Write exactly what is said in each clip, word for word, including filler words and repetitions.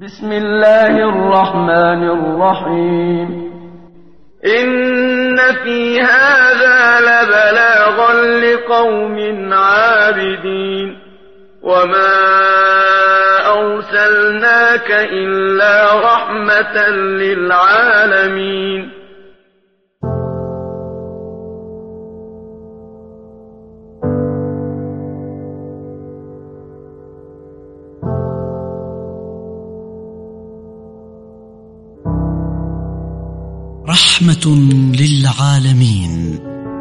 بسم الله الرحمن الرحيم. إن في هذا لبلاغا لقوم عابدين وما أرسلناك إلا رحمة للعالمين. رحمة للعالمين.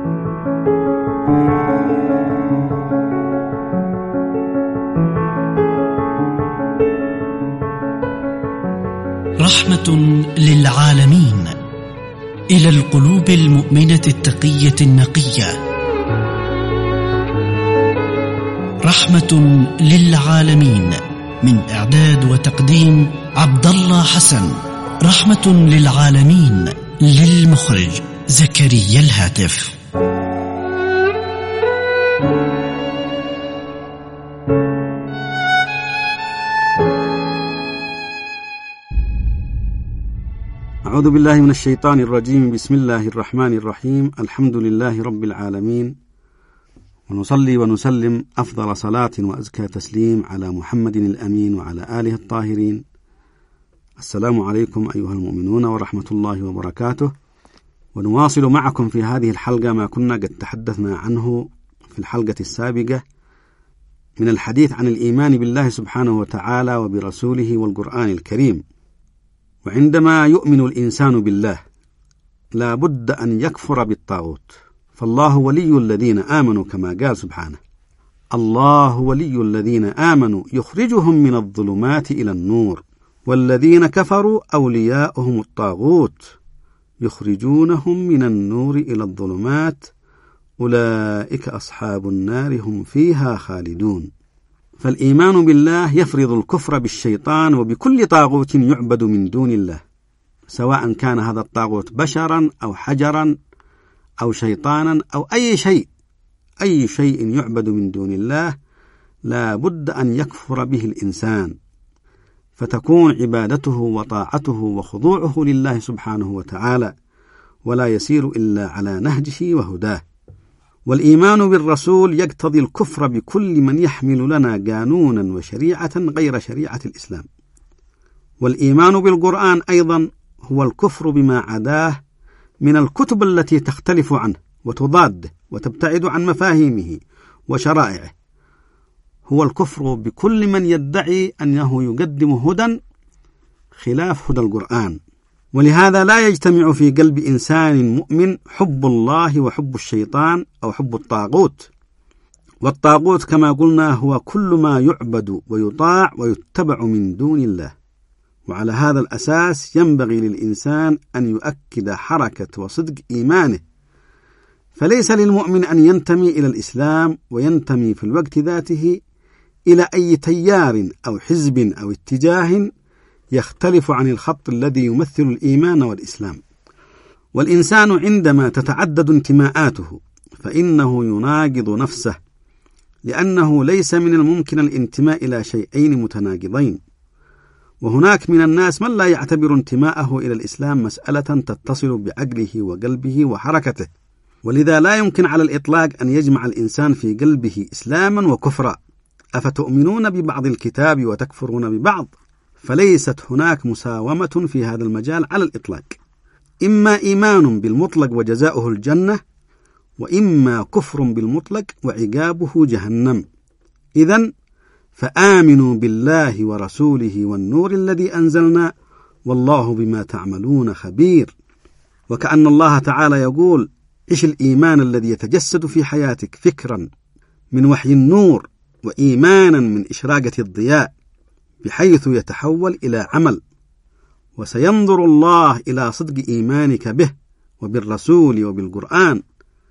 رحمة للعالمين إلى القلوب المؤمنة التقية النقية. رحمة للعالمين من إعداد وتقديم عبد الله حسن. رحمة للعالمين للمخرج زكريا الهاتف. أعوذ بالله من الشيطان الرجيم. بسم الله الرحمن الرحيم. الحمد لله رب العالمين، ونصلي ونسلم أفضل صلاة وأزكى تسليم على محمد الأمين وعلى آله الطاهرين. السلام عليكم أيها المؤمنون ورحمة الله وبركاته. ونواصل معكم في هذه الحلقة ما كنا قد تحدثنا عنه في الحلقة السابقة من الحديث عن الإيمان بالله سبحانه وتعالى وبرسوله والقرآن الكريم. وعندما يؤمن الإنسان بالله لا بد أن يكفر بالطاغوت، فالله ولي الذين آمنوا كما قال سبحانه: الله ولي الذين آمنوا يخرجهم من الظلمات إلى النور والذين كفروا أولياؤهم الطاغوت يخرجونهم من النور إلى الظلمات أولئك أصحاب النار هم فيها خالدون. فالإيمان بالله يفرض الكفر بالشيطان وبكل طاغوت يعبد من دون الله، سواء كان هذا الطاغوت بشرا أو حجرا أو شيطانا أو أي شيء أي شيء يعبد من دون الله لا بد أن يكفر به الإنسان، فتكون عبادته وطاعته وخضوعه لله سبحانه وتعالى، ولا يسير إلا على نهجه وهداه. والإيمان بالرسول يقتضي الكفر بكل من يحمل لنا قانونا وشريعة غير شريعة الإسلام. والإيمان بالقرآن أيضا هو الكفر بما عداه من الكتب التي تختلف عنه وتضاده وتبتعد عن مفاهيمه وشرائعه. هو الكفر بكل من يدعي أنه يقدم هدى خلاف هدى القرآن. ولهذا لا يجتمع في قلب إنسان مؤمن حب الله وحب الشيطان أو حب الطاغوت. والطاغوت كما قلنا هو كل ما يعبد ويطاع ويتبع من دون الله. وعلى هذا الأساس ينبغي للإنسان أن يؤكد حركة وصدق إيمانه، فليس للمؤمن أن ينتمي إلى الإسلام وينتمي في الوقت ذاته إلى أي تيار أو حزب أو اتجاه يختلف عن الخط الذي يمثل الإيمان والإسلام. والإنسان عندما تتعدد انتماءاته فإنه يناقض نفسه، لأنه ليس من الممكن الانتماء إلى شيئين متناقضين. وهناك من الناس من لا يعتبر انتماءه إلى الإسلام مسألة تتصل بعقله وقلبه وحركته، ولذا لا يمكن على الإطلاق أن يجمع الإنسان في قلبه إسلاما وكفرا. أفتؤمنون ببعض الكتاب وتكفرون ببعض؟ فليست هناك مساومة في هذا المجال على الإطلاق. إما إيمان بالمطلق وجزاؤه الجنة، وإما كفر بالمطلق وعقابه جهنم. إذن فآمنوا بالله ورسوله والنور الذي أنزلنا والله بما تعملون خبير. وكأن الله تعالى يقول: إيش الإيمان الذي يتجسد في حياتك فكرا من وحي النور، وإيمانا من إشراقة الضياء، بحيث يتحول إلى عمل. وسينظر الله إلى صدق إيمانك به وبالرسول وبالقرآن،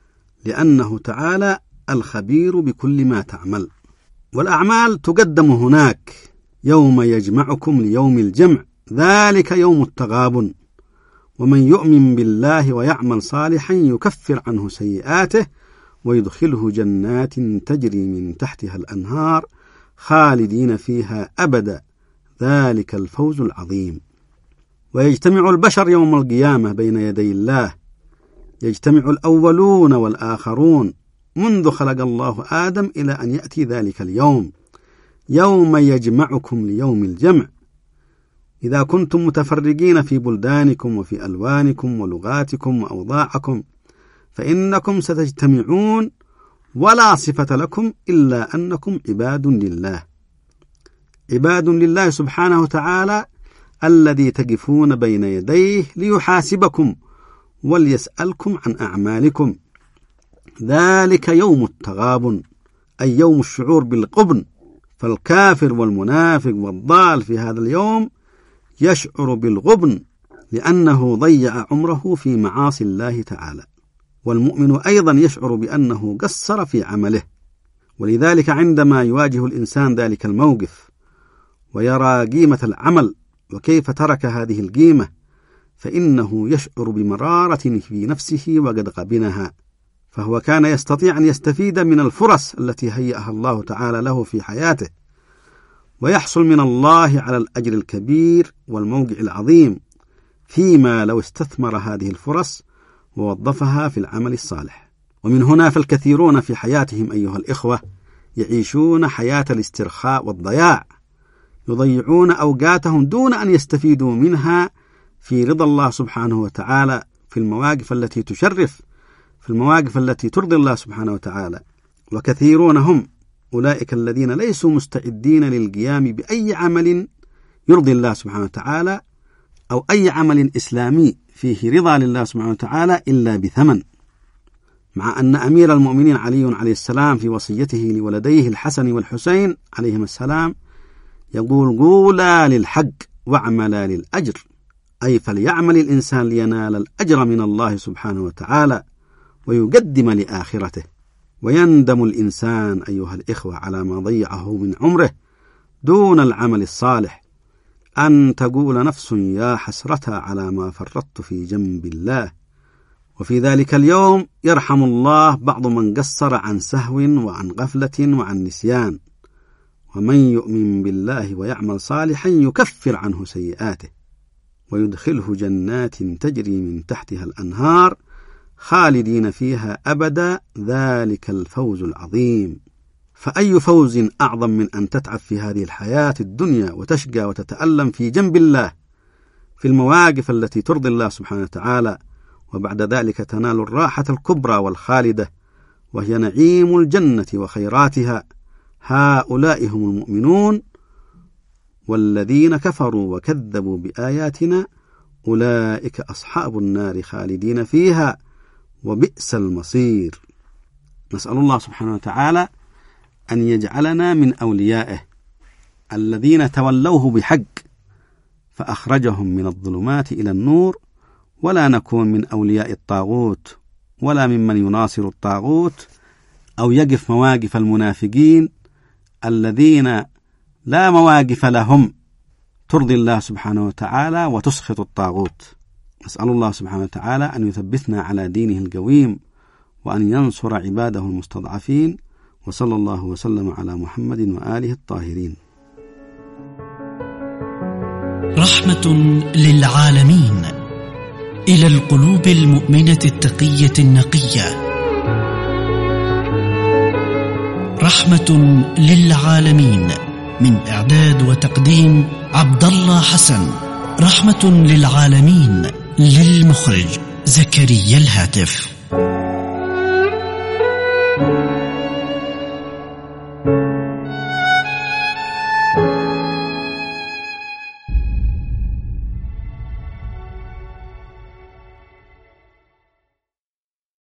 لأنه تعالى الخبير بكل ما تعمل. والأعمال تقدم هناك يوم يجمعكم ليوم الجمع، ذلك يوم التغابن. ومن يؤمن بالله ويعمل صالحا يكفر عنه سيئاته ويدخله جنات تجري من تحتها الأنهار خالدين فيها أبدا، ذلك الفوز العظيم. ويجتمع البشر يوم القيامة بين يدي الله، يجتمع الأولون والآخرون منذ خلق الله آدم إلى أن يأتي ذلك اليوم، يوم يجمعكم ليوم الجمع. إذا كنتم متفرقين في بلدانكم وفي ألوانكم ولغاتكم وأوضاعكم فإنكم ستجتمعون، ولا صفة لكم إلا أنكم عباد لله، عباد لله سبحانه وتعالى الذي تقفون بين يديه ليحاسبكم وليسألكم عن أعمالكم. ذلك يوم التغابن، أي يوم الشعور بالقبن. فالكافر والمنافق والضال في هذا اليوم يشعر بالغبن لأنه ضيع عمره في معاصي الله تعالى، والمؤمن أيضا يشعر بأنه قصر في عمله. ولذلك عندما يواجه الإنسان ذلك الموقف ويرى قيمة العمل وكيف ترك هذه القيمة، فإنه يشعر بمرارة في نفسه وقد غبنها، فهو كان يستطيع أن يستفيد من الفرص التي هيأها الله تعالى له في حياته، ويحصل من الله على الأجر الكبير والموقع العظيم، فيما لو استثمر هذه الفرص ووظفها في العمل الصالح. ومن هنا فالكثيرون في حياتهم أيها الإخوة يعيشون حياة الاسترخاء والضياع، يضيعون أوقاتهم دون أن يستفيدوا منها في رضا الله سبحانه وتعالى، في المواقف التي تشرف، في المواقف التي ترضي الله سبحانه وتعالى. وكثيرون هم أولئك الذين ليسوا مستعدين للقيام بأي عمل يرضي الله سبحانه وتعالى أو أي عمل إسلامي فيه رضا لله سبحانه وتعالى إلا بثمن. مع أن أمير المؤمنين علي عليه السلام في وصيته لولديه الحسن والحسين عليهم السلام يقول: قولا للحق واعملا للأجر، أي فليعمل الإنسان لينال الأجر من الله سبحانه وتعالى ويقدم لآخرته. ويندم الإنسان أيها الإخوة على ما ضيعه من عمره دون العمل الصالح، أن تقول نفس يا حسرة على ما فرطت في جنب الله. وفي ذلك اليوم يرحم الله بعض من قصر عن سهو وعن غفلة وعن نسيان. ومن يؤمن بالله ويعمل صالحا يكفر عنه سيئاته ويدخله جنات تجري من تحتها الأنهار خالدين فيها أبدا، ذلك الفوز العظيم. فأي فوز أعظم من أن تتعب في هذه الحياة الدنيا وتشقى وتتألم في جنب الله في المواقف التي ترضي الله سبحانه وتعالى، وبعد ذلك تنال الراحة الكبرى والخالدة وهي نعيم الجنة وخيراتها. هؤلاء هم المؤمنون، والذين كفروا وكذبوا بآياتنا أولئك أصحاب النار خالدين فيها وبئس المصير. نسأل الله سبحانه وتعالى أن يجعلنا من أوليائه الذين تولوه بحق فأخرجهم من الظلمات إلى النور، ولا نكون من أولياء الطاغوت ولا ممن يناصر الطاغوت أو يقف مواقف المنافقين الذين لا مواقف لهم ترضي الله سبحانه وتعالى وتسخط الطاغوت. نسأل الله سبحانه وتعالى أن يثبتنا على دينه القويم وأن ينصر عباده المستضعفين، وصلى الله وسلم على محمد وآله الطاهرين. رحمة للعالمين إلى القلوب المؤمنة التقية النقية. رحمة للعالمين من إعداد وتقديم عبد الله حسن. رحمة للعالمين للمخرج زكريا الهاتف.